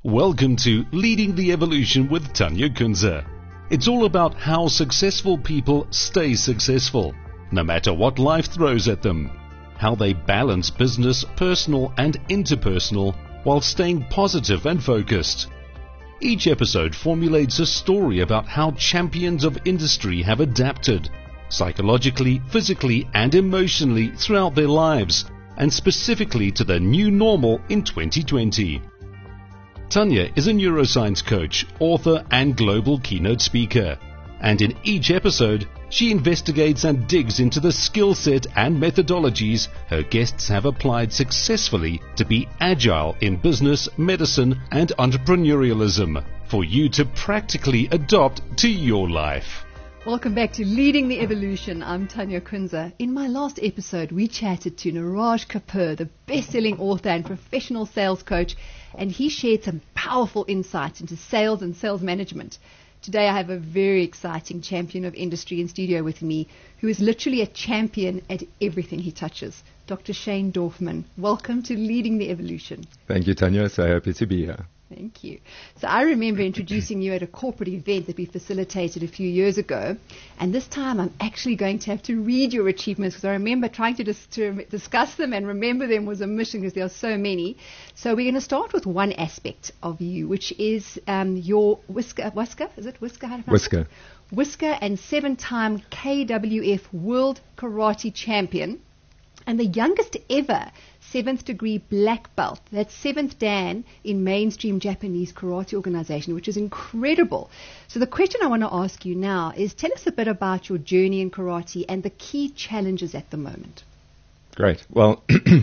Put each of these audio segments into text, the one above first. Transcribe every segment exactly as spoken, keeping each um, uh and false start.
Welcome to Leading the Evolution with Tanya Kunze. It's all about how successful people stay successful, no matter what life throws at them. How they balance business, personal and interpersonal, while staying positive and focused. Each episode formulates a story about how champions of industry have adapted, psychologically, physically and emotionally throughout their lives, and specifically to the new normal in twenty twenty. Tanya is a neuroscience coach, author and global keynote speaker. And in each episode, she investigates and digs into the skill set and methodologies her guests have applied successfully to be agile in business, medicine and entrepreneurialism for you to practically adopt to your life. Welcome back to Leading the Evolution. I'm Tanya Kunze. In my last episode, we chatted to Niraj Kapoor, the best-selling author and professional sales coach, and he shared some powerful insights into sales and sales management. Today I have a very exciting champion of industry in studio with me, who is literally a champion at everything he touches, Doctor Shane Dorfman. Welcome to Leading the Evolution. Thank you, Tanya. So happy to be here. Thank you. So I remember introducing you at a corporate event that we facilitated a few years ago, and this time I'm actually going to have to read your achievements because I remember trying to, dis- to discuss them and remember them was a mission because there are so many. So we're going to start with one aspect of you, which is um, your whisker, whisker, is it whisker? How do you pronounce Whisker. it? Whisker and seven-time K W F World Karate Champion, and the youngest ever seventh degree black belt. That's seventh Dan in mainstream Japanese karate organization, which is incredible. So the question I want to ask you now is, tell us a bit about your journey in karate and the key challenges at the moment. Great. Well,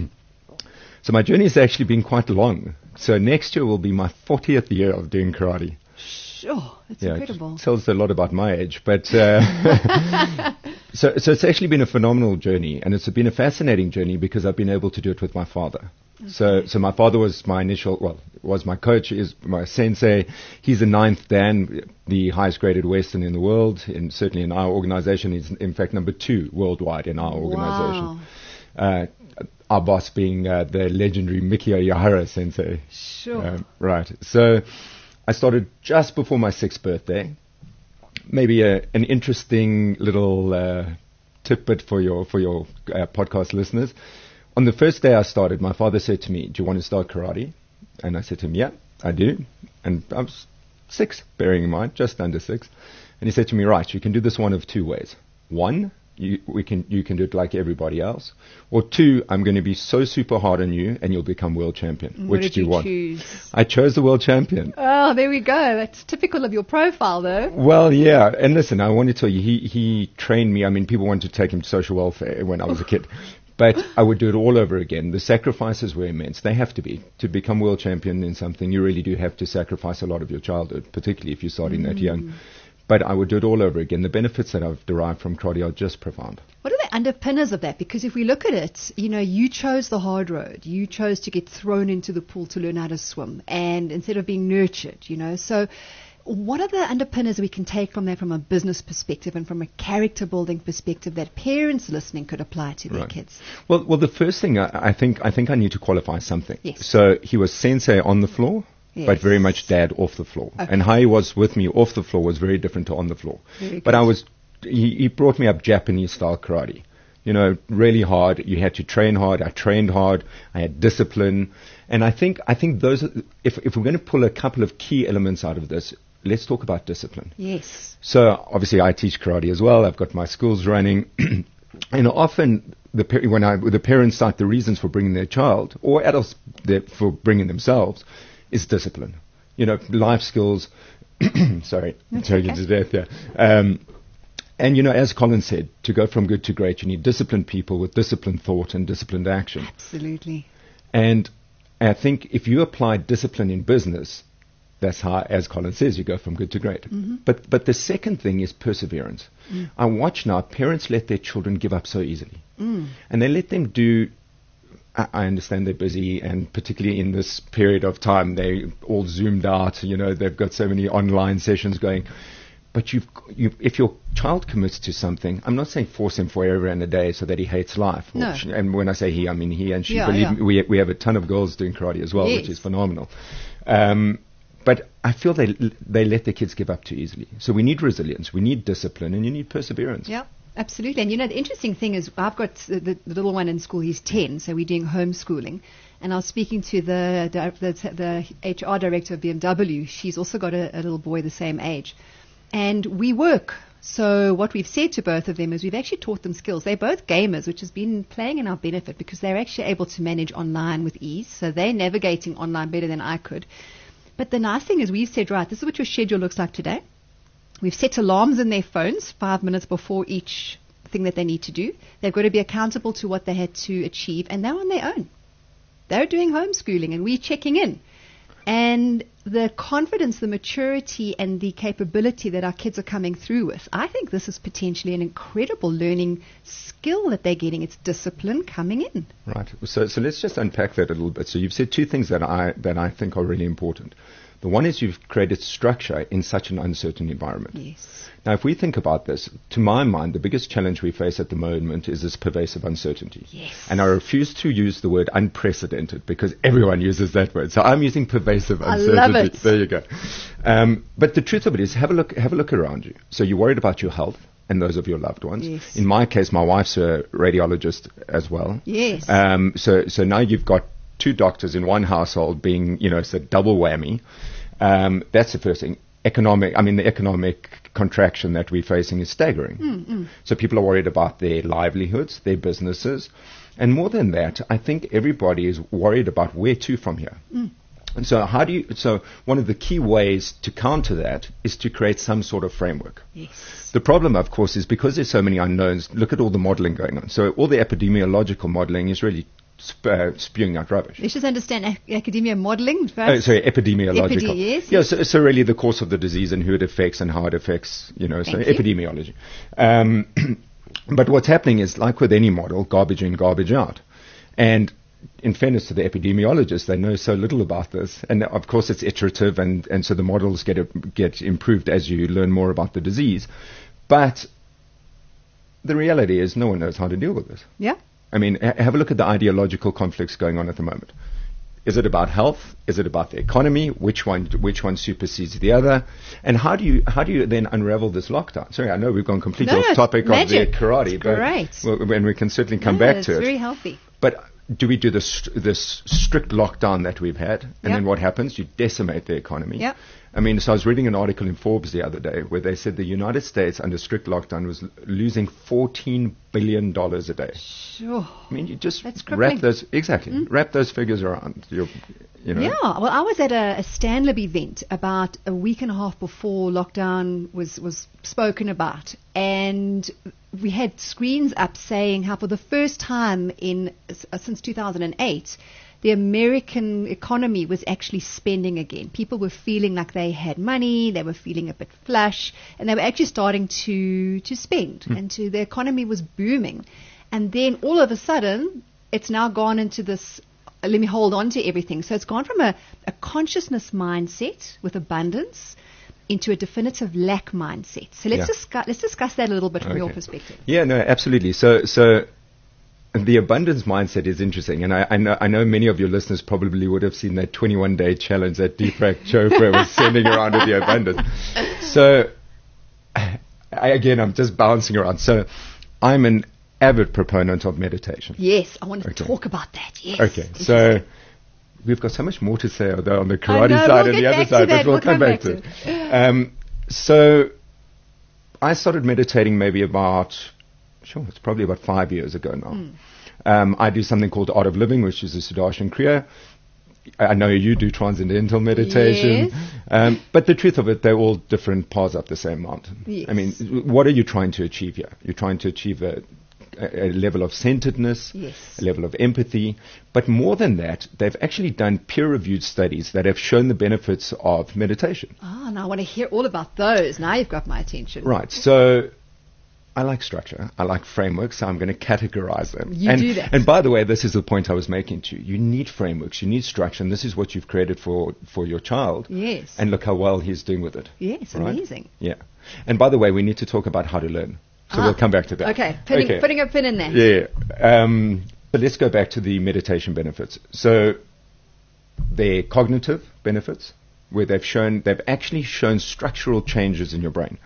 so my journey has actually been quite long. So next year will be my fortieth year of doing karate. Sure, that's yeah, incredible. It tells a lot about my age, but uh, so so it's actually been a phenomenal journey, and it's been a fascinating journey because I've been able to do it with my father. Okay. So so my father was my initial, well, was my coach, is my sensei. He's the ninth Dan, the highest graded Western in the world, and certainly in our organization, he's in fact number two worldwide in our organization. Wow. Uh, our boss being uh, the legendary Miki Oyahara sensei. Sure. Um, right. So I started just before my sixth birthday. Maybe a, an interesting little uh, tidbit for your for your uh, podcast listeners. On the first day I started, my father said to me, "Do you want to start karate?" And I said to him, "Yeah, I do." And I was six, bearing in mind, just under six. And he said to me, "Right, you can do this one of two ways. One, You, we can, you can do it like everybody else. Or two, I'm going to be so super hard on you and you'll become world champion." What Which did do you, you want? choose? I chose the world champion. Oh, there we go. That's typical of your profile, though. Well, yeah. And listen, I want to tell you, he, he trained me. I mean, people wanted to take him to social welfare when I was a kid. But I would do it all over again. The sacrifices were immense. They have to be. To become world champion in something, you really do have to sacrifice a lot of your childhood, particularly if you're starting mm. that young. But I would do it all over again. The benefits that I've derived from karate are just profound. What are the underpinners of that? Because if we look at it, you know, you chose the hard road. You chose to get thrown into the pool to learn how to swim, and instead of being nurtured, you know. So what are the underpinners we can take from that from a business perspective and from a character building perspective that parents listening could apply to their right. kids? Well, well, the first thing I, I think I think I need to qualify something. Yes. So he was sensei on the floor. Yes. But very much dad off the floor. Okay. And how he was with me off the floor was very different to on the floor. Very but good. I was, he, he brought me up Japanese style karate. You know, really hard. You had to train hard. I trained hard. I had discipline. And I think, I think those, are, if, if we're going to pull a couple of key elements out of this, let's talk about discipline. Yes. So obviously I teach karate as well. I've got my schools running. And often the, when I, the parents cite the reasons for bringing their child or adults for bringing themselves, is discipline. You know, life skills. Sorry, I'm choking to death here. Um, and, you know, as Colin said, to go from good to great, you need disciplined people with disciplined thought and disciplined action. Absolutely. And I think if you apply discipline in business, that's how, as Colin says, you go from good to great. Mm-hmm. But but the second thing is perseverance. Mm. I watch now, parents let their children give up so easily. Mm. And they let them do, I understand they're busy, and particularly in this period of time, they all zoomed out. You know, they've got so many online sessions going. But you've, you, if your child commits to something, I'm not saying force him forever and a day so that he hates life. No. Or, and when I say he, I mean he and she. Yeah, Believe yeah. me, we we have a ton of girls doing karate as well, Yes. which is phenomenal. Um, but I feel they they let their kids give up too easily. So we need resilience, we need discipline, and you need perseverance. Yeah, absolutely. And you know, the interesting thing is, I've got the, the little one in school. He's ten, so we're doing homeschooling. And I was speaking to the the, the H R director of B M W. She's also got a, a little boy the same age, and we work. So what we've said to both of them is we've actually taught them skills. They're both gamers, which has been playing in our benefit because they're actually able to manage online with ease. So they're navigating online better than I could. But the nice thing is we've said, right, this is what your schedule looks like today. We've set alarms in their phones five minutes before each thing that they need to do. They've got to be accountable to what they had to achieve, and they're on their own. They're doing homeschooling, and we're checking in. And the confidence, the maturity, and the capability that our kids are coming through with, I think this is potentially an incredible learning skill that they're getting. It's discipline coming in. Right. So, so let's just unpack that a little bit. So you've said two things that I that I think are really important. The one is you've created structure in such an uncertain environment. Yes. Now, if we think about this, to my mind, the biggest challenge we face at the moment is this pervasive uncertainty. Yes. And I refuse to use the word unprecedented because everyone uses that word. So I'm using pervasive uncertainty. I love it. There you go. Um, but the truth of it is, have a look, have a look around you. So you're worried about your health and those of your loved ones. Yes. In my case, my wife's a radiologist as well. Yes. Um, so, so now you've got two doctors in one household being, you know, it's a double whammy. Um, that's the first thing. Economic, I mean, the economic contraction that we're facing is staggering. Mm, mm. So people are worried about their livelihoods, their businesses. And more than that, I think everybody is worried about where to from here. Mm. And so how do you, so one of the key ways to counter that is to create some sort of framework. Yes. The problem, of course, is because there's so many unknowns, look at all the modeling going on. So all the epidemiological modeling is really Sp- uh, spewing out rubbish. Let's just understand ac- academia modeling first. Oh, sorry, epidemiological. Epide- yes, yeah, yes. so, so really the course of the disease and who it affects and how it affects, you know, so Thank you. epidemiology. Um, but what's happening is, like with any model, garbage in, garbage out. And in fairness to the epidemiologists, they know so little about this. And of course it's iterative, and, and so the models get, a, get improved as you learn more about the disease. But the reality is no one knows how to deal with this. Yeah. I mean, ha- have a look at the ideological conflicts going on at the moment. Is it about health? Is it about the economy? Which one, which one supersedes the other? And how do you, how do you then unravel this lockdown? Sorry, I know we've gone completely No, off no, topic magic. of the karate, It's but great. well, and we can certainly come No, back it's to it. very healthy. But do we do this this strict lockdown that we've had, and Yep. then what happens? You decimate the economy. Yep. I mean, so I was reading an article in Forbes the other day where they said the United States under strict lockdown was l- losing fourteen billion dollars a day. Sure. I mean, you just That's wrap crippling. those exactly Mm. wrap those figures around. Your, you know. Yeah, well, I was at a, a Stanlib event about a week and a half before lockdown was, was spoken about, and we had screens up saying how for the first time in uh, since two thousand eight, the American economy was actually spending again. People were feeling like they had money, they were feeling a bit flush, and they were actually starting to, to spend, Mm. and to, the economy was booming. And then all of a sudden, it's now gone into this, uh, let me hold on to everything. So it's gone from a, a consciousness mindset with abundance into a definitive lack mindset. So let's, Yeah. discuss, let's discuss that a little bit from your Okay. perspective. Yeah, no, absolutely. So, so the abundance mindset is interesting, and I, I know I know many of your listeners probably would have seen that twenty-one day challenge that Deepak Chopra was sending around with the abundance. So, I, again, I'm just bouncing around. So, I'm an avid proponent of meditation. Yes, I want to Okay. talk about that. Yes. Okay, so we've got so much more to say though on the I karate know, side we'll and the get other back to side, that. but we'll, We'll come, come back, back to it. Um, so I started meditating maybe about, sure, it's probably about five years ago now. Mm. Um, I do something called Art of Living, which is a Sudarshan Kriya. I I know you do transcendental meditation. Yes. Um, but the truth of it, they're all different paths up the same mountain. Yes. I mean, what are you trying to achieve here? You're trying to achieve a, a, a level of centeredness, Yes. a level of empathy. But more than that, they've actually done peer-reviewed studies that have shown the benefits of meditation. Ah, now I want to hear all about those. Now you've got my attention. Right. So I like structure. I like frameworks. So I'm going to categorize them. You and, do that. And by the way, this is the point I was making to you. You need frameworks. You need structure. And this is what you've created for, for your child. Yes. And look how well he's doing with it. Yes, Right? amazing. Yeah. And by the way, we need to talk about how to learn. So Ah, we'll come back to that. Okay, putting, Okay. putting a pin in there. Yeah. Um, but let's go back to the meditation benefits. So they're cognitive benefits, where they've shown, they've actually shown structural changes in your brain.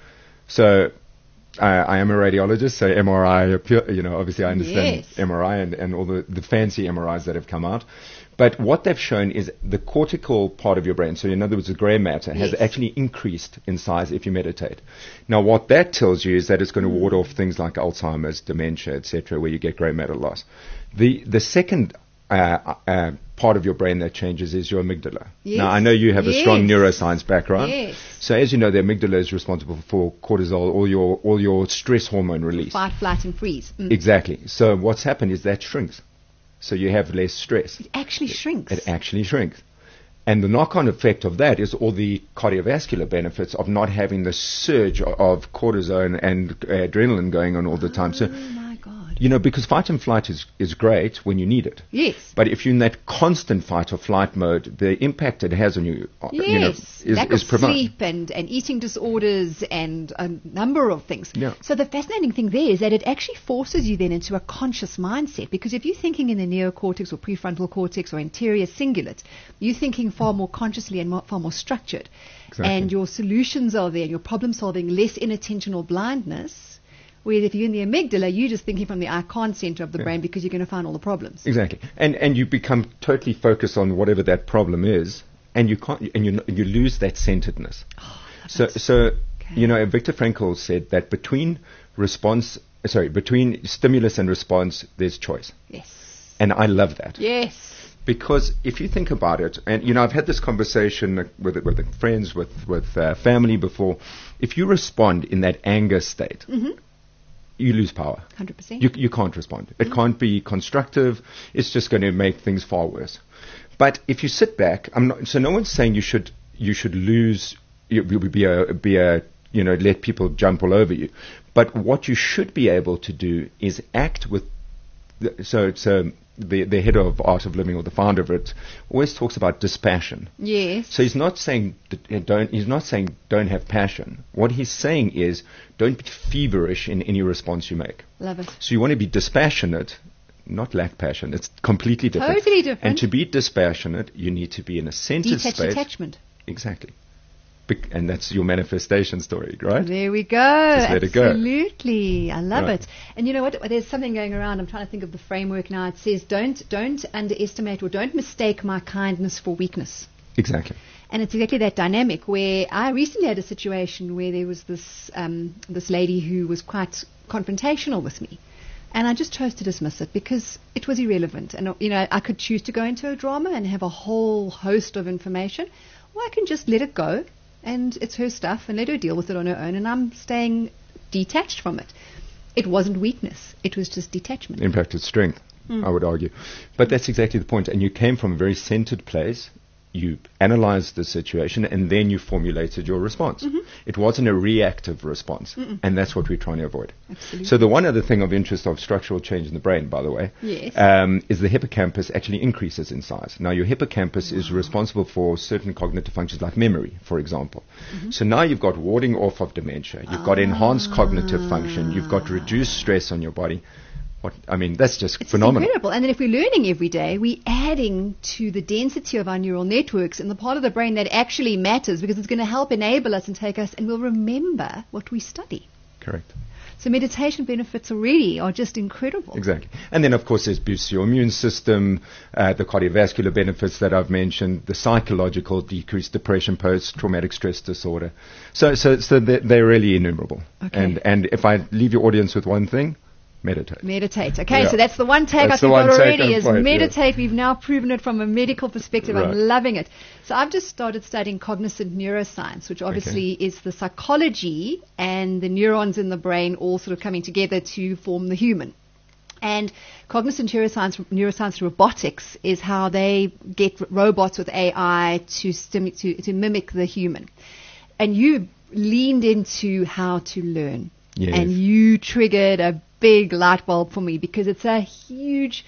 So uh, I am a radiologist, so M R I, appeal, you know, obviously I understand Yes. M R I and, and all the, the fancy M R Is that have come out. But what they've shown is the cortical part of your brain, so in other words, the grey matter, has Yes. actually increased in size if you meditate. Now, what that tells you is that it's going to ward off things like Alzheimer's, dementia, et cetera, where you get grey matter loss. The the second uh, uh, part of your brain that changes is your amygdala. Yes. Now, I know you have a strong Yes. neuroscience background. Yes. So, as you know, the amygdala is responsible for cortisol, all your all your stress hormone release. Fight, flight, and freeze. Mm. Exactly. So, what's happened is that shrinks. So you have less stress. It actually shrinks. It actually shrinks. And the knock-on effect of that is all the cardiovascular benefits of not having the surge o- of cortisone and uh, adrenaline going on all the time. Oh So, my God. you know, because fight and flight is, is great when you need it. Yes. But if you're in that constant fight or flight mode, the impact it has on you, uh, Yes, you know, is, lack is of profound. sleep and, and eating disorders and a number of things. Yeah. So the fascinating thing there is that it actually forces you then into a conscious mindset, because if you're thinking in the neocortex or prefrontal cortex or anterior cingulate, you're thinking far more consciously and more, far more structured. Exactly. And your solutions are there and your problem solving, less inattention or blindness. Whereas if you're in the amygdala, you're just thinking from the I can't center of the Yeah. brain because you're going to find all the problems. Exactly, and and you become totally focused on whatever that problem is, and you can't, and you you lose that centeredness. Oh, so it. so Okay. you know, Viktor Frankl said that between response, sorry, between stimulus and response, there's choice, Yes. and I love that. Yes. Because if you think about it, and you know, I've had this conversation with with friends, with with uh, family before. If you respond in that anger state, Mm-hmm. you lose power. one hundred percent. You, you can't respond. It can't be constructive. It's just going to make things far worse. But if you sit back, I'm not, so no one's saying you should you should lose, you, you be a be a you know let people jump all over you. But what you should be able to do is act with. The, so it's um, the the head of Art of Living, or the founder of it, always talks about dispassion. Yes. So he's not saying that, uh, don't. He's not saying don't have passion. What he's saying is don't be feverish in any response you make. Love it. So you want to be dispassionate, not lack passion. It's completely different. Totally different. And to be dispassionate, you need to be in a centered Detached space. attachment. Exactly. Bec- and that's your manifestation story, right? There we go. Just let it go. Absolutely. I love Right. it. And you know what? There's something going around. I'm trying to think of the framework now. It says, don't, don't underestimate or don't mistake my kindness for weakness. Exactly. And it's exactly that dynamic where I recently had a situation where there was this, um, this lady who was quite confrontational with me. And I just chose to dismiss it because it was irrelevant. And, you know, I could choose to go into a drama and have a whole host of information, or I can just let it go. And it's her stuff, and let her deal with it on her own, and I'm staying detached from it. It wasn't weakness. It was just detachment. In fact, it's strength, Mm. I would argue. But that's exactly the point. And you came from a very centered place. You analyzed the situation, and then you formulated your response. Mm-hmm. It wasn't a reactive response. Mm-mm. And that's what we're trying to avoid. Absolutely. So the one other thing of interest of structural change in the brain, by the way, Yes. um, is the hippocampus actually increases in size. Now, your hippocampus is responsible for certain cognitive functions like memory, for example. Mm-hmm. So now you've got warding off of dementia. You've got enhanced cognitive function. You've got reduced stress on your body. What, I mean, that's just It's phenomenal. incredible. And then if we're learning every day, we're adding to the density of our neural networks in the part of the brain that actually matters, because it's going to help enable us and take us, and we'll remember what we study. Correct. So meditation benefits already are just incredible. Exactly. And then, of course, there's boosts your immune system, uh, the cardiovascular benefits that I've mentioned, the psychological, decreased depression, post-traumatic stress disorder. So, so, so they're, they're really innumerable. Okay. And, and if I leave your audience with one thing, meditate. Meditate. Okay, Yeah. so that's the one take That's I the think one got take already on is point, yeah. meditate. We've now proven it from a medical perspective. Right. I'm loving it. So I've just started studying cognizant neuroscience, which obviously is the psychology and the neurons in the brain all sort of coming together to form the human. And cognizant neuroscience, neuroscience robotics is how they get r- robots with A I to, stimu- to to mimic the human. And you leaned into how to learn. Yes. And you triggered a big light bulb for me, because it's a huge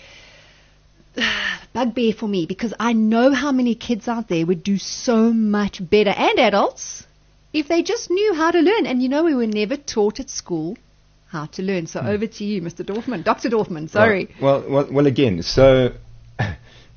bugbear for me, because I know how many kids out there would do so much better, and adults, if they just knew how to learn. And you know, we were never taught at school how to learn. So over to you, Mister Dorfman, Doctor Dorfman, sorry. Right. Well, well, well, again, so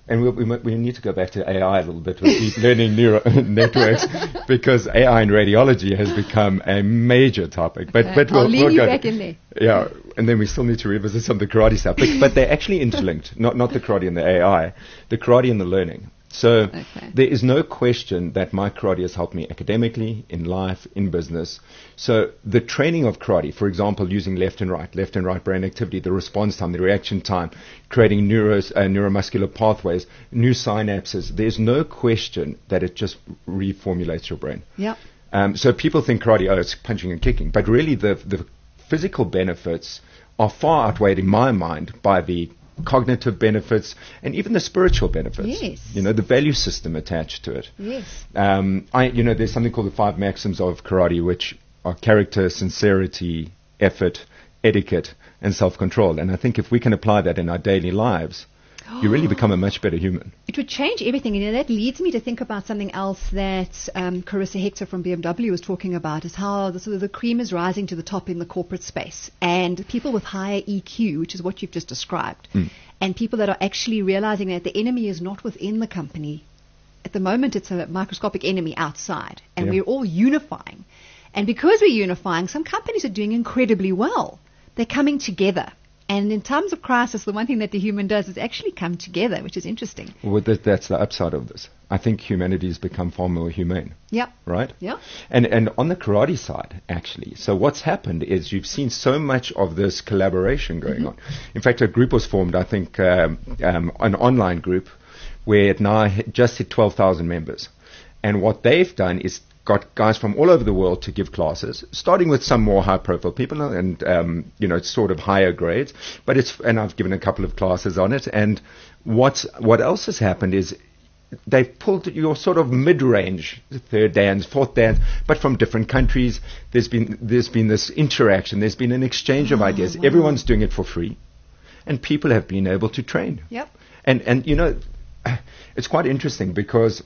And we, we, we need to go back to A I a little bit with deep learning neural networks, because A I in radiology has become a major topic. But, Okay. but we'll, I'll leave we'll you go back in there. Yeah, and then we still need to revisit some of the karate stuff. But, but they're actually interlinked, not, not the karate and the A I, the karate and the learning. So Okay. there is no question that my karate has helped me academically, in life, in business. So the training of karate, for example, using left and right, left and right brain activity, the response time, the reaction time, creating neuros, uh, neuromuscular pathways, new synapses, there's no question that it just reformulates your brain. Yep. Um, so people think karate, oh, it's punching and kicking. But really the, the physical benefits are far outweighed in my mind by the cognitive benefits and even the spiritual benefits. Yes. You know, the value system attached to it. Yes. Um, I, you know, there's something called the five maxims of karate, which are character, sincerity, effort, etiquette, and self-control. And I think if we can apply that in our daily lives, you really become a much better human. It would change everything, and you know, that leads me to think about something else that um, Carissa Hector from B M W was talking about, is how the, sort of the cream is rising to the top in the corporate space, and people with higher E Q, which is what you've just described, Mm. and people that are actually realizing that the enemy is not within the company. At the moment, it's a microscopic enemy outside, and Yeah. we're all unifying. And because we're unifying, some companies are doing incredibly well. They're coming together. And in times of crisis, the one thing that the human does is actually come together, which is interesting. Well, that, that's the upside of this. I think humanity has become far more humane, Yep. right? Yep. And and on the karate side, actually, so what's happened is you've seen so much of this collaboration going Mm-hmm. on. In fact, a group was formed, I think, um, um, an online group, where it now hit, just hit twelve thousand members. And what they've done is got guys from all over the world to give classes, starting with some more high-profile people and, um, you know, sort of higher grades. But it's, and I've given a couple of classes on it. And what's, what else has happened is they've pulled your sort of mid-range third dans, fourth dans, but from different countries. There's been, there's been this interaction. There's been an exchange of Oh, ideas. wow. Everyone's doing it for free. And people have been able to train. Yep. And, and you know, it's quite interesting because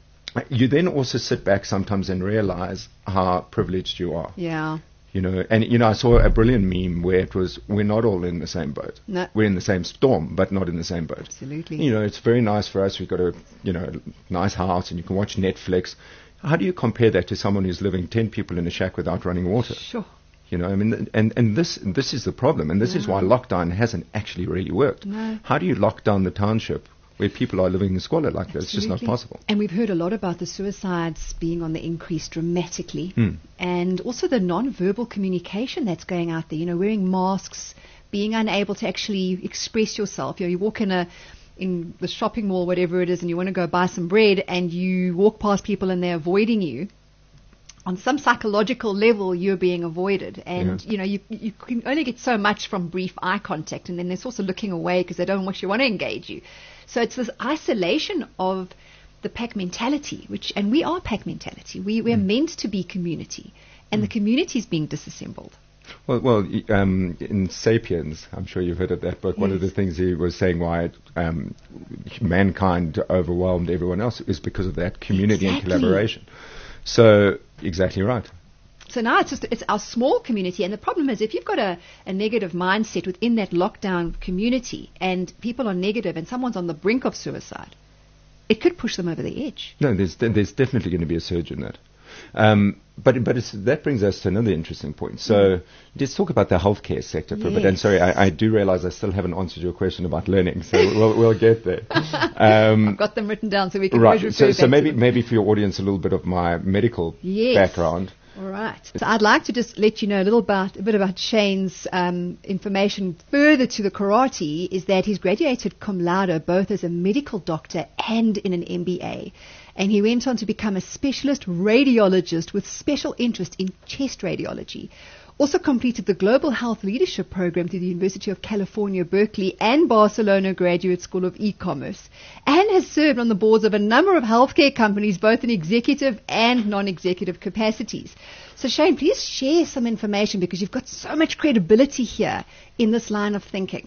you then also sit back sometimes and realize how privileged you are. Yeah. You know, and you know, I saw a brilliant meme where it was, we're not all in the same boat. No. We're in the same storm, but not in the same boat. Absolutely. You know, it's very nice for us. We've got a, you know, nice house and you can watch Netflix. How do you compare that to someone who's living ten people in a shack without running water? Sure. You know, I mean, and, and this this is the problem, and this is why lockdown hasn't actually really worked. No. How do you lock down the township where people are living in squalor like that? It's just not Absolutely. possible. And we've heard a lot about the suicides being on the increase dramatically, Hmm. and also the non-verbal communication that's going out there. You know, wearing masks, being unable to actually express yourself. You know, you walk in a in the shopping mall, whatever it is, and you want to go buy some bread, and you walk past people and they're avoiding you. On some psychological level, you're being avoided, and Yeah. you know you you can only get so much from brief eye contact, and then they're also looking away because they don't actually want to engage you. So it's this isolation of the pack mentality, which and we are pack mentality. We we're Mm. meant to be community, and the community is being disassembled. Well, well, y- um, in *Sapiens*, I'm sure you've heard of that book. One of the Yes. things he was saying why um, mankind overwhelmed everyone else is because of that community Exactly. and collaboration. So, exactly right. So now it's just it's our small community, and the problem is if you've got a, a negative mindset within that lockdown community, and people are negative, and someone's on the brink of suicide, it could push them over the edge. No, there's there's definitely going to be a surge in that. Um, but but it's, that brings us to another interesting point. So let's talk about the healthcare sector for a bit. And Yes. sorry, I, I do realize I still haven't answered your question about learning, so we'll we'll get there. Um, I've got them written down so we can right. always So refer so back maybe to them. maybe for your audience a little bit of my medical Yes. background. All right. So I'd like to just let you know a little about a bit about Shane's um, information further to the karate. Is that he's graduated cum laude both as a medical doctor and in an M B A, and he went on to become a specialist radiologist with special interest in chest radiology. Also completed the Global Health Leadership Program through the University of California, Berkeley and Barcelona Graduate School of E-Commerce, and has served on the boards of a number of healthcare companies, both in executive and non-executive capacities. So Shane, please share some information because you've got so much credibility here in this line of thinking.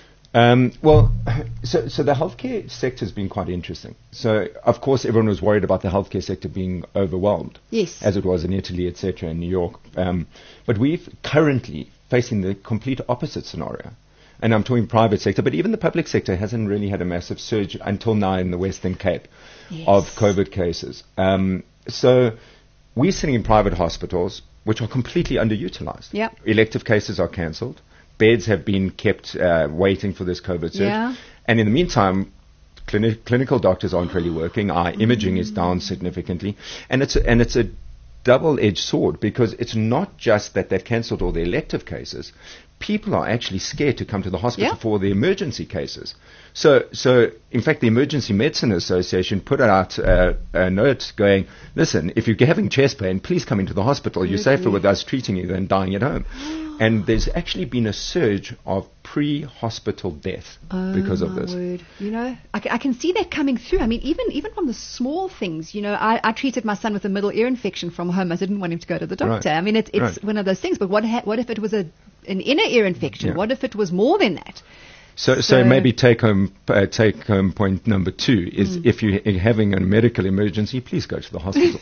Um, well, so, so the healthcare sector has been quite interesting. So, of course, everyone was worried about the healthcare sector being overwhelmed, Yes. as it was in Italy, et cetera, in New York. Um, but we're currently facing the complete opposite scenario. And I'm talking private sector, but even the public sector hasn't really had a massive surge until now in the Western Cape Yes. of COVID cases. Um, so we're sitting in private hospitals, which are completely underutilized. Yep. Elective cases are cancelled. Beds have been kept uh, waiting for this COVID surge. Yeah. And in the meantime, clini- clinical doctors aren't really working. Our imaging is down significantly. And it's a, and it's a double-edged sword, because it's not just that they've cancelled all the elective cases. People are actually scared to come to the hospital Yeah. for the emergency cases. So, so in fact, the Emergency Medicine Association put out uh, a note going, listen, if you're having chest pain, please come into the hospital. You're safer with us treating you than dying at home. And there's actually been a surge of pre-hospital death Oh, because of my this. word. You know, I, ca- I can see that coming through. I mean, even even from the small things. You know, I, I treated my son with a middle ear infection from home. I didn't want him to go to the doctor. Right. I mean, it, it's Right. one of those things. But what ha- what if it was a an inner ear infection? Yeah. What if it was more than that? So, so, So- maybe take home, uh, take home point number two is Mm. if you're having a medical emergency, please go to the hospital.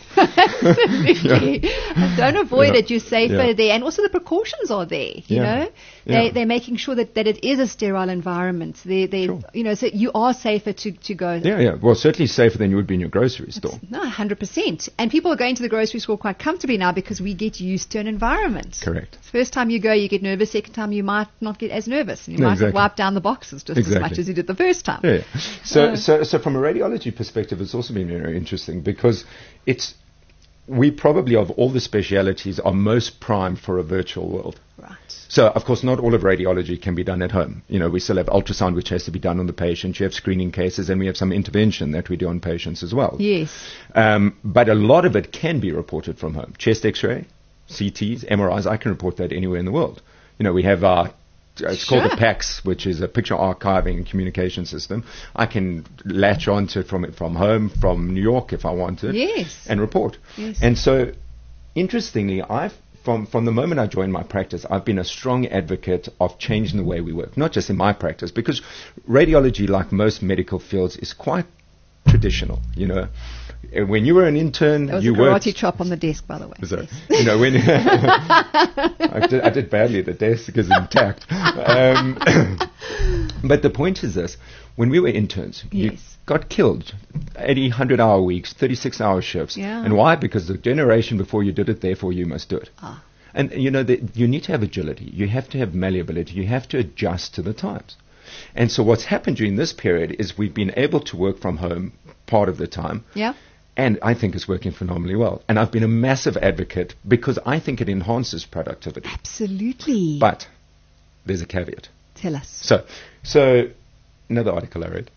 Absolutely. Don't avoid Yeah. it. You're safer Yeah. there. And also the precautions are there, you Yeah. know. They, Yeah. They're making sure that, that it is a sterile environment. They, they, Sure. you know, so you are safer to, to go there. Yeah, yeah. Well, certainly safer than you would be in your grocery store. No, one hundred percent. And people are going to the grocery store quite comfortably now because we get used to an environment. Correct. First time you go, you get nervous. Second time, you might not get as nervous. And you No, might exactly. wipe down the boxes just Exactly. as much as you did the first time. Yeah. yeah. So, Uh, so, so from a radiology perspective, it's also been very interesting because it's we probably of all the specialities are most primed for a virtual world. Right. So, of course, not all of radiology can be done at home. You know, we still have ultrasound, which has to be done on the patient. You have screening cases, and we have some intervention that we do on patients as well. Yes. Um, but a lot of it can be reported from home. Chest X-ray, C Ts, M R Is, I can report that anywhere in the world. You know, we have our, it's called the Sure. PACS, which is a picture archiving and communication system. I can latch onto it from it from home, from New York if I wanted, Yes. and report. Yes. And so, interestingly, I've from, from the moment I joined my practice, I've been a strong advocate of changing the way we work, not just in my practice, because radiology, like most medical fields, is quite traditional. You know, Uh, when you were an intern, There was you a karate worked. chop on the desk, by the way. So, Yes. you know, when I, did, I did badly, the desk is intact. Um, but the point is this: when we were interns, you Yes. got killed, eighty, one hundred hour weeks, thirty-six hour shifts. Yeah. And why? Because the generation before you did it, therefore you must do it. Ah. And you know, the, you need to have agility. You have to have malleability. You have to adjust to the times. And so what's happened during this period is we've been able to work from home part of the time. Yeah. And I think it's working phenomenally well. And I've been a massive advocate because I think it enhances productivity. Absolutely. But there's a caveat. Tell us. So, so another article I read.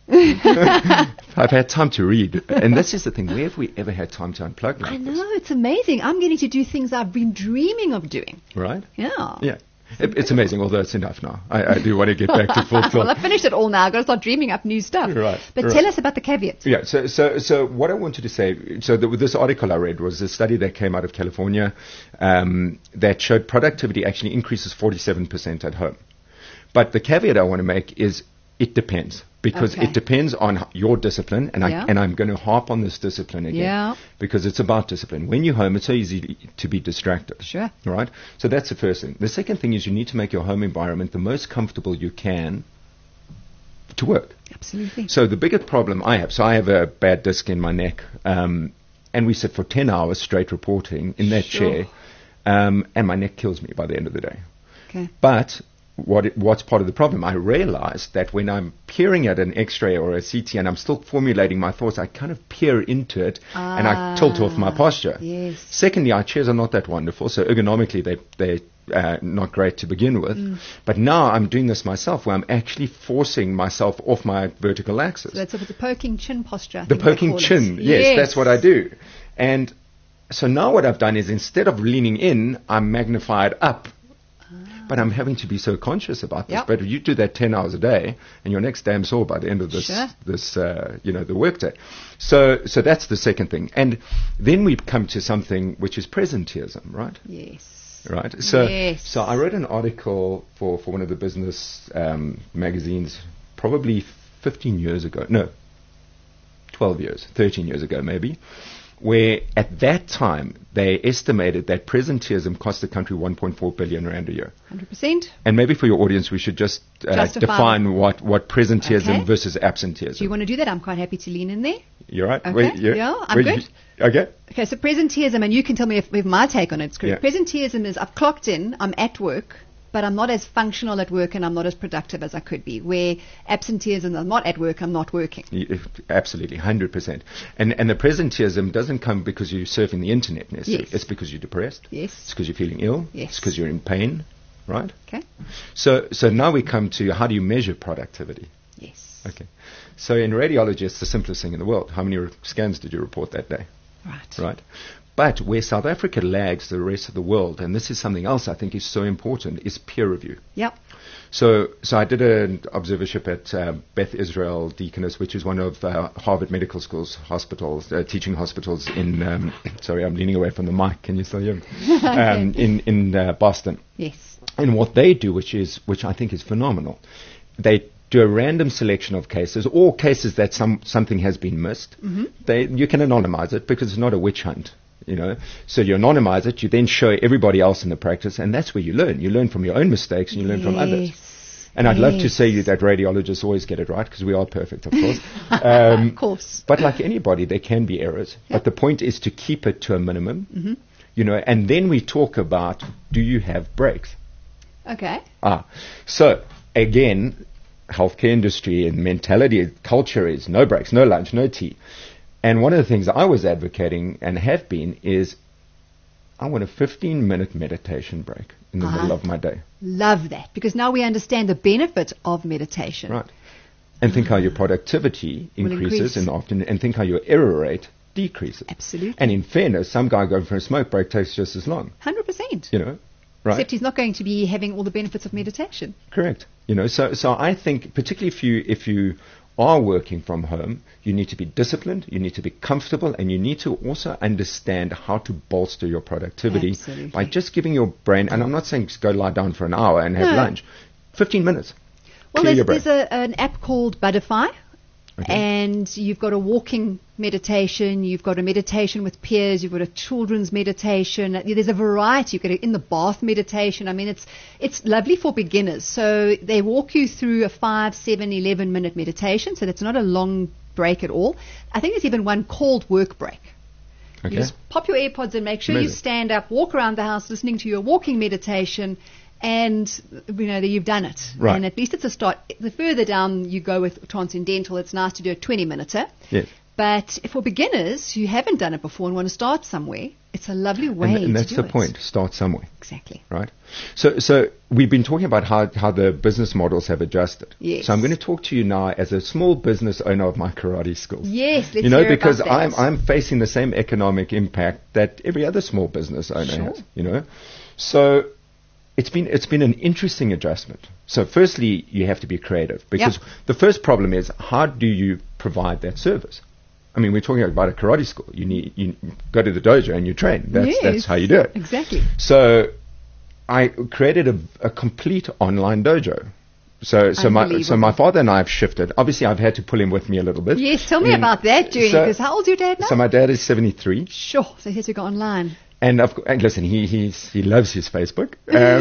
I've had time to read. And this is the thing. Where have we ever had time to unplug like I this? know, it's amazing. I'm getting to do things I've been dreaming of doing. Right? Yeah. Yeah. It, it's amazing, although it's enough now. I, I do want to get back to full Well, thought. I've finished it all now. I've got to start dreaming up new stuff. Right, But right. tell us about the caveats. Yeah, so, so, so what I wanted to say, so the, this article I read was a study that came out of California um, that showed productivity actually increases forty-seven percent at home. But the caveat I want to make is it depends, because Okay. it depends on h- your discipline, and, Yeah. I, and I'm going to harp on this discipline again, Yeah. because it's about discipline. When you're home, it's so easy to be distracted. Sure. Right? So that's the first thing. The second thing is you need to make your home environment the most comfortable you can to work. Absolutely. So the biggest problem I have, so I have a bad disc in my neck, um, and we sit for ten hours straight reporting in that Sure. chair, um, and my neck kills me by the end of the day. Okay. But what it, what's part of the problem? I realized that when I'm peering at an X-ray or a C T and I'm still formulating my thoughts, I kind of peer into it and I tilt off my Ah, posture. yes. Secondly, our chairs are not that wonderful, so ergonomically they they're uh, not great to begin with. Mm. But now I'm doing this myself, where I'm actually forcing myself off my vertical axis. So that's a, it's a poking chin posture. I The think they poking call it. chin, yes, that's what I do. And so now what I've done is instead of leaning in, I'm magnified up. But I'm having to be so conscious about this. Yep. But if you do that ten hours a day, and your neck's damn sore by the end of this, Sure. this, uh, you know, the workday. So, so that's the second thing. And then we come to something which is presenteeism, right? Yes. Right. So, Yes. so I wrote an article for, for one of the business um, magazines, probably fifteen years ago. No, twelve years, thirteen years ago, maybe, where at that time they estimated that presenteeism cost the country one point four billion rand a year. one hundred percent. And maybe for your audience, we should just uh, Justify define them. what, what presenteeism Okay. versus Do you absenteeism. want to do that? I'm quite happy to lean in there. You're right. Okay. Wait, you- Yeah, I'm wait, good. you- okay. Okay, so presenteeism, and you can tell me if, if my take on it's correct. Yeah. Presenteeism is I've clocked in, I'm at work, but I'm not as functional at work and I'm not as productive as I could be. Where absenteeism, I'm not at work, I'm not working. Y- if- Absolutely, one hundred percent. And and the presenteeism doesn't come because you're surfing the internet necessarily. Yes. It's because you're depressed. Yes. It's because you're feeling ill. Yes. It's because you're in pain, right? Okay? So so now we come to how do you measure productivity? Yes. Okay. So in radiology, it's the simplest thing in the world. How many re- scans did you report that day? Right. Right. But where South Africa lags the rest of the world, and this is something else I think is so important, is peer review. Yep. So, so I did an observership at uh, Beth Israel Deaconess, which is one of uh, Harvard Medical School's hospitals, uh, teaching hospitals in. Um, sorry, I'm leaning away from the mic. Can you still hear me? Um, in in uh, Boston. Yes. And what they do, which is which I think is phenomenal, they do a random selection of cases, or cases that some something has been missed. Mm-hmm. They you can anonymize it because it's not a witch hunt. You know, so you anonymize it, you then show everybody else in the practice, and that's where you learn. You learn from your own mistakes, and you learn from others. Yes. And I'd love to Yes. say you that radiologists always get it right, because we are perfect, of course. Um, Of course. But like anybody, there can be errors. Yeah. But the point is to keep it to a minimum. Mm-hmm. You know, and then we talk about, do you have breaks? Okay. Ah, so again, healthcare industry and mentality, culture is no breaks, no lunch, no tea. And one of the things I was advocating and have been is I want a fifteen minute meditation break in the Ah. middle of my day. Love that, because now we understand the benefit of meditation. Right. And think how your productivity Will increases increase. in the afternoon, and think how your error rate decreases. Absolutely. And in fairness, some guy going for a smoke break takes just as long, one hundred percent. you know. Right. Except he's not going to be having all the benefits of meditation. Correct. You know, so so I think particularly if you if you are working from home, you need to be disciplined, you need to be comfortable, and you need to also understand how to bolster your productivity Absolutely. by just giving your brain. And I'm not saying just go lie down for an hour and have No. lunch. Fifteen minutes. Well, Clear there's, your brain. there's a, an app called Butterfly, Okay. and you've got a walking meditation, you've got a meditation with peers, you've got a children's meditation. There's a variety. You've got a in the bath meditation. I mean, it's it's lovely for beginners. So they walk you through a five, seven, eleven minute meditation. So that's not a long break at all. I think there's even one called work break. Okay. You just pop your AirPods in, make sure you Amazing. stand up, walk around the house listening to your walking meditation, and you know that you've done it. Right. And at least it's a start. The further down you go with transcendental, it's nice to do a twenty minuter. Yes. But for beginners who haven't done it before and want to start somewhere, it's a lovely way And, and that's to do the it. point. Start somewhere. Exactly. Right. So, so we've been talking about how, how the business models have adjusted. Yes. So I'm going to talk to you now as a small business owner of my karate schools. Yes, let's You know, hear about because that. I'm I'm facing the same economic impact that every other small business owner Sure. has. You know, so it's been it's been an interesting adjustment. So firstly, you have to be creative, because Yep. the first problem is, how do you provide that service? I mean, we're talking about a karate school. You need you go to the dojo and you train. That's Yes, that's how you do it. Exactly. So I created a, a complete online dojo. So, so my so Unbelievable. my father and I have shifted. Obviously, I've had to pull him with me a little bit. Yes, tell me I mean, about that journey, so- because how old's your dad now? So my dad is seventy-three, Sure, so he has to go online. and of cou- and listen, he he's, he loves his Facebook.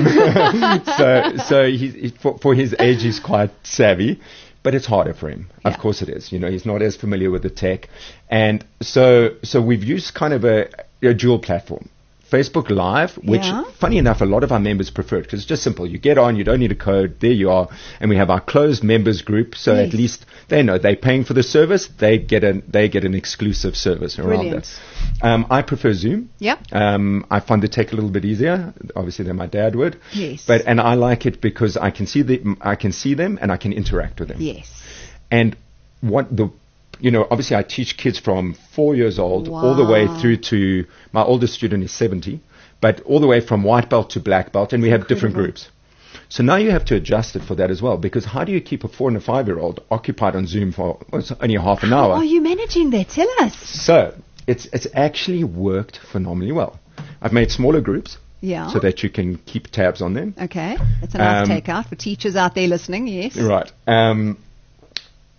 Um, so so he's, he, for for his age, he's quite savvy, but it's harder for him. Yeah. Of course, it is. You know, he's not as familiar with the tech, and so so we've used kind of a, a dual platform. Facebook Live, which, Yeah. funny enough, a lot of our members prefer it because it's just simple. You get on, you don't need a code, there you are, and we have our closed members group, so Yes. at least they know they're paying for the service, they get an they get an exclusive service around Brilliant. that. Um, I prefer Zoom. Yep. Um, I find the tech a little bit easier, obviously, than my dad would. Yes. But and I like it because I can see the I can see them and I can interact with them. Yes. And what the, you know, obviously I teach kids from four years old all the way Wow. through to, my oldest student is seventy, but all the way from white belt to black belt, and we have different Incredible. groups. So now you have to adjust it for that as well, because how do you keep a four and a five year old occupied on Zoom for well, it's only a half an How hour? are you managing that? Tell us. So it's it's actually worked phenomenally well. I've made smaller groups Yeah. so that you can keep tabs on them. Okay. That's a nice Um, takeout for teachers out there listening, yes. Right. Um,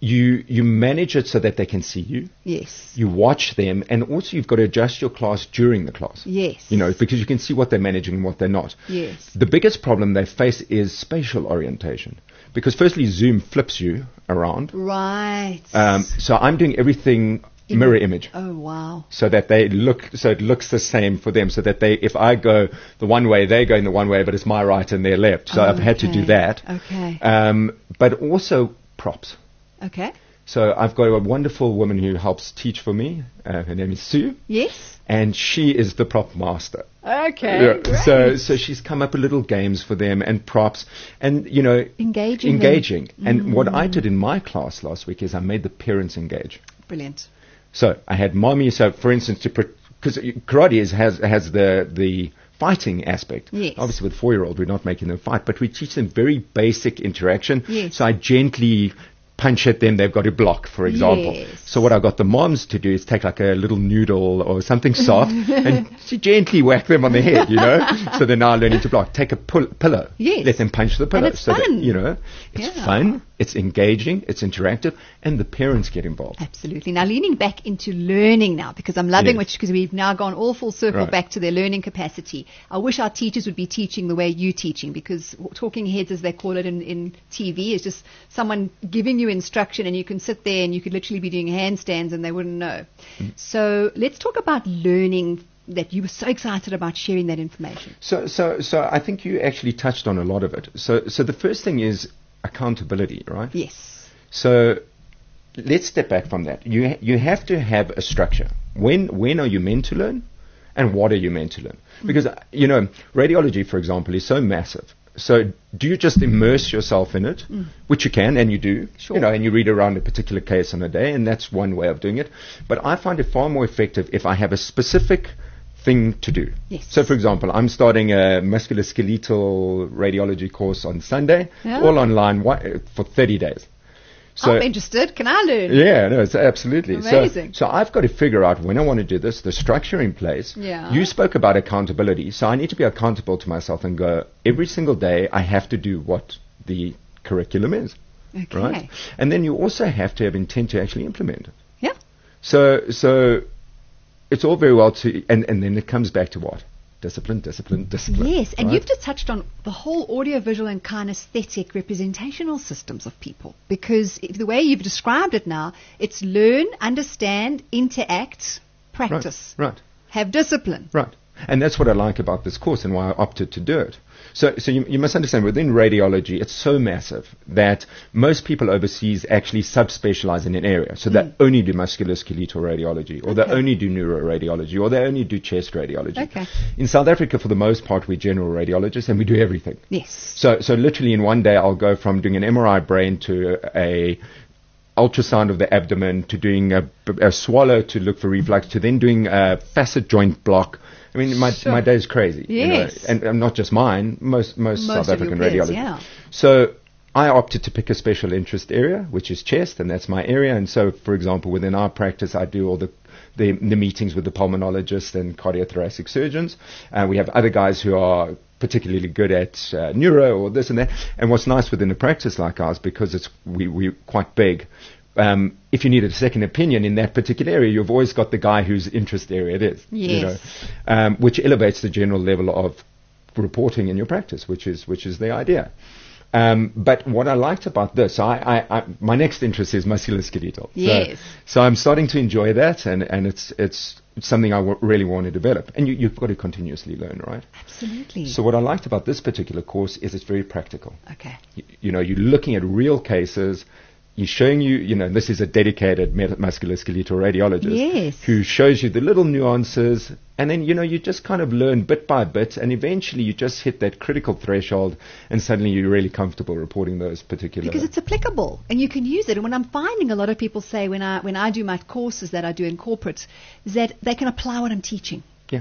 you you manage it so that they can see you. Yes. You watch them, and also you've got to adjust your class during the class. Yes. You know, because you can see what they're managing and what they're not. Yes. The biggest problem they face is spatial orientation. Because firstly, Zoom flips you around. Right. Um, so I'm doing everything In mirror the- image. Oh, wow. So that they look, so it looks the same for them. So that they, if I go the one way, they're going the one way, but it's my right and their left. So I've had to do Okay. that. Okay. Um, but also props. Okay. So I've got a wonderful woman who helps teach for me. Uh, her name is Sue, Yes. and she is the prop master. Okay. Yeah. So, so she's come up with little games for them and props, and you know, Engaging them. engaging. And what I did in my class last week is I made the parents engage. Brilliant. So I had mommy. So for instance, to because karate is, has has the the fighting aspect. Yes. Obviously, with four-year-old, we're not making them fight, but we teach them very basic interaction. Yes. So I gently punch at them, they've got to block, for example. Yes. So what I got the moms to do is take like a little noodle or something soft and to gently whack them on the head, you know. So they're now learning to block. Take a pull, pillow. Yes. Let them punch the pillow. it's so that, fun. you know, it's Yeah. fun, it's engaging, it's interactive, and the parents get involved. Absolutely. Now, leaning back into learning now, because I'm loving Yes. which because we've now gone all full circle Right. back to their learning capacity. I wish our teachers would be teaching the way you're teaching, because talking heads, as they call it in, in T V, is just someone giving you instruction, and you can sit there and you could literally be doing handstands and they wouldn't know. Mm. So let's talk about learning, that you were so excited about sharing that information. So, so, so I think you actually touched on a lot of it. So, so the first thing is accountability, right? Yes. So let's step back from that. You ha- you have to have a structure. When when are you meant to learn, and what are you meant to learn? Because uh, you know, radiology, for example, is so massive. So do you just immerse yourself in it, Mm. which you can, and you do, Sure. you know, and you read around a particular case on a day, and that's one way of doing it. But I find it far more effective if I have a specific thing to do. Yes. So, for example, I'm starting a musculoskeletal radiology course on Sunday, Yeah. all online, wha- for thirty days. So, I'm interested. Can I learn? yeah, no, it's absolutely. Amazing. So, so I've got to figure out when I want to do this, the structure in place. Yeah. You spoke about accountability, so I need to be accountable to myself and go, every single day I have to do what the curriculum is. Okay. Right? And then you also have to have intent to actually implement it. Yeah. So, so it's all very well to, and, and then it comes back to what? Discipline, discipline, discipline. Yes, and right? you've just touched on the whole audiovisual and kinesthetic representational systems of people, because if the way you've described it now, it's learn, understand, interact, practice, Right, right. have discipline. Right. And that's what I like about this course and why I opted to do it. So, so you, you must understand, within radiology, it's so massive that most people overseas actually subspecialize in an area. So they only do musculoskeletal radiology, or Okay. they only do neuroradiology, or they only do chest radiology. Okay. In South Africa, for the most part, we're general radiologists and we do everything. Yes. So, so literally in one day, I'll go from doing an M R I brain to a ultrasound of the abdomen to doing a, a swallow to look for reflux to then doing a facet joint block. I mean, my Sure. my day is crazy. You know, Yes. and, and not just mine, most most, Most South of your African peers, radiology. yeah. So I opted to pick a special interest area, which is chest, and that's my area. And so, for example, within our practice, I do all the the, the meetings with the pulmonologists and cardiothoracic surgeons. Uh, we have other guys who are particularly good at uh, neuro or this and that. And what's nice within a practice like ours, because it's we we're quite big. Um, if you needed a second opinion in that particular area, you've always got the guy whose interest area it is. You Yes. know, um, which elevates the general level of reporting in your practice, which is which is the idea. Um, but what I liked about this, I, I, I, my next interest is musculoskeletal. Yes. So, so I'm starting to enjoy that, and, and it's it's something I w- really want to develop. And you, you've got to continuously learn, right? Absolutely. So what I liked about this particular course is it's very practical. okay. You, you know, you're looking at real cases. You're showing you, you know, this is a dedicated med- musculoskeletal radiologist Yes. who shows you the little nuances, and then, you know, you just kind of learn bit by bit, and eventually you just hit that critical threshold, and suddenly you're really comfortable reporting those particular. Because it's applicable and you can use it. And when I'm finding a lot of people say when I when I do my courses that I do in corporate, is that they can apply what I'm teaching. yeah.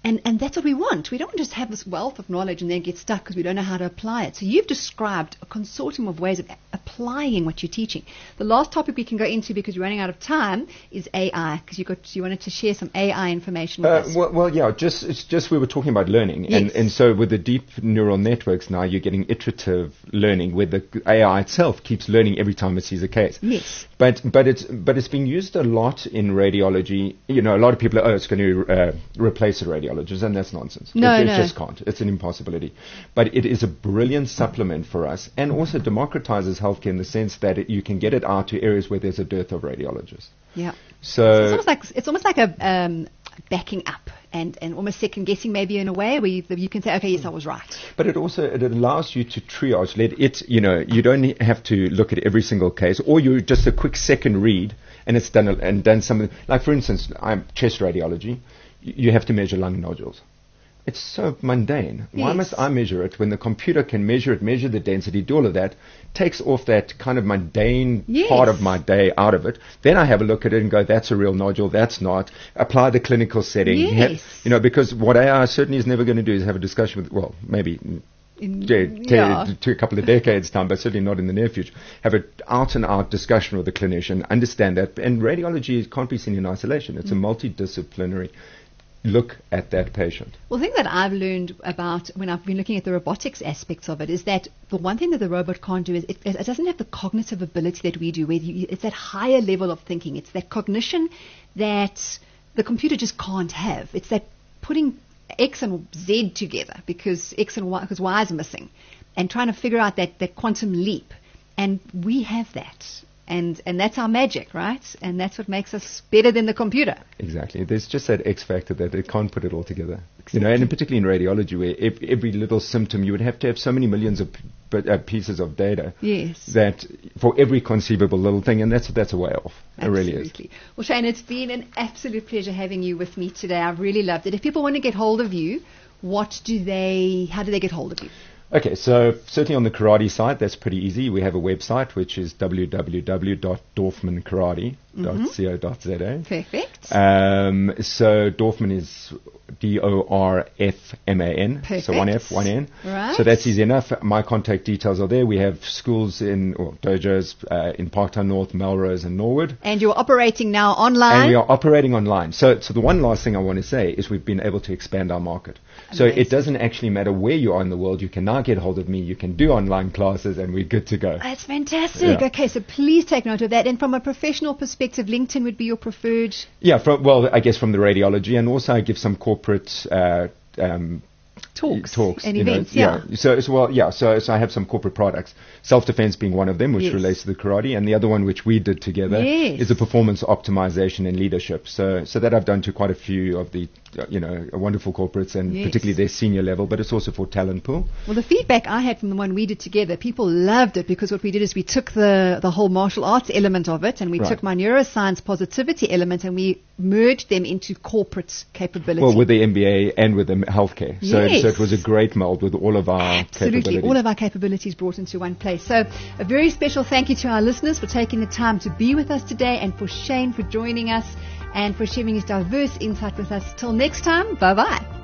And and that's what we want. We don't just have this wealth of knowledge and then get stuck because we don't know how to apply it. So you've described a consortium of ways of a- applying what you're teaching. The last topic we can go into, because we're running out of time, is A I, because you got you wanted to share some A I information with Uh, us. well, well, yeah, just it's just we were talking about learning, and Yes. and so with the deep neural networks now, you're getting iterative learning, where the A I itself keeps learning every time it sees a case. Yes. But but it's but it's being used a lot in radiology. You know, a lot of people are, oh, it's going to uh, replace a radiologist, and that's nonsense. No, it, it no. just can't. It's an impossibility. But it is a brilliant supplement for us, and also democratizes healthcare in the sense that it, you can get it out to areas where there's a dearth of radiologists. Yeah. So So it's almost like it's almost like a um, backing up and, and almost second guessing, maybe in a way where you, you can say, okay, yes, I was right. But it also it allows you to triage. Let it, you know, you don't have to look at every single case, or you just a quick second read, and it's done and done something. Like for instance, I'm chest radiology. y- You have to measure lung nodules. It's so mundane. Why Yes. must I measure it when the computer can measure it, measure the density, do all of that, takes off that kind of mundane Yes. part of my day out of it. Then I have a look at it and go, that's a real nodule, that's not. Apply the clinical setting. You have- Yes. you know, because what A I certainly is never going to do is have a discussion with, well, maybe In, yeah, to, yeah. to a couple of decades time, but certainly not in the near future. Have an out-and-out discussion with the clinician, understand that. And radiology can't be seen in isolation. It's a multidisciplinary look at that patient. Well, the thing that I've learned about when I've been looking at the robotics aspects of it is that the one thing that the robot can't do is it, it doesn't have the cognitive ability that we do. Where you, it's that higher level of thinking. It's that cognition that the computer just can't have. It's that putting X and Z together because X and Y, because Y is missing, and trying to figure out that, that quantum leap. And we have that. And and that's our magic, right? And that's what makes us better than the computer. Exactly. There's just that X factor that it can't put it all together. You know, and particularly in radiology, where ev- every little symptom, you would have to have so many millions of p- but, uh, pieces of data Yes. that for every conceivable little thing, and that's that's a way off. It really is. Absolutely. Well, Shane, it's been an absolute pleasure having you with me today. I've really loved it. If people want to get hold of you, what do they, how do they get hold of you? Okay, so certainly on the karate side, that's pretty easy. We have a website which is w w w dot dorfman karate dot co dot z a. Perfect. Um, so Dorfman is D O R F M A N. So one Perfect. F, one N. Right. So that's easy enough. My contact details are there. We have schools in, or dojos uh, in Parktown North, Melrose and Norwood. And you're operating now online? And we are operating online. So, so the one last thing I want to say is we've been able to expand our market. So Amazing. it doesn't actually matter where you are in the world. You can now get hold of me. You can do online classes, and we're good to go. That's fantastic. Yeah. Okay, so please take note of that. And from a professional perspective, LinkedIn would be your preferred. Yeah, from, well, I guess from the radiology, and also I give some corporate uh, um, Talks talks and you know, events, yeah. So, so well, yeah. So, so I have some corporate products. Self-defense being one of them, which Yes. relates to the karate, and the other one, which we did together, Yes. is the performance optimization and leadership. So, so that I've done to quite a few of the, uh, you know, wonderful corporates, and Yes. particularly their senior level. But it's also for talent pool. Well, the feedback I had from the one we did together, people loved it because what we did is we took the, the whole martial arts element of it and we Right. took my neuroscience positivity element and we merged them into corporate capability. Well, with the M B A and with the m- healthcare. So, Yes. so it was a great mold with all of our Absolutely, capabilities. all of our capabilities brought into one place. So a very special thank you to our listeners for taking the time to be with us today, and for Shane for joining us and for sharing his diverse insight with us. Till next time, bye-bye.